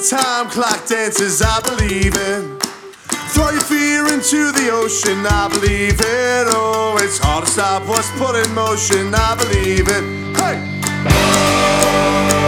Time clock dances, I believe in. Throw your fear into the ocean, I believe it. Oh, it's hard to stop what's put in motion, I believe it. Hey!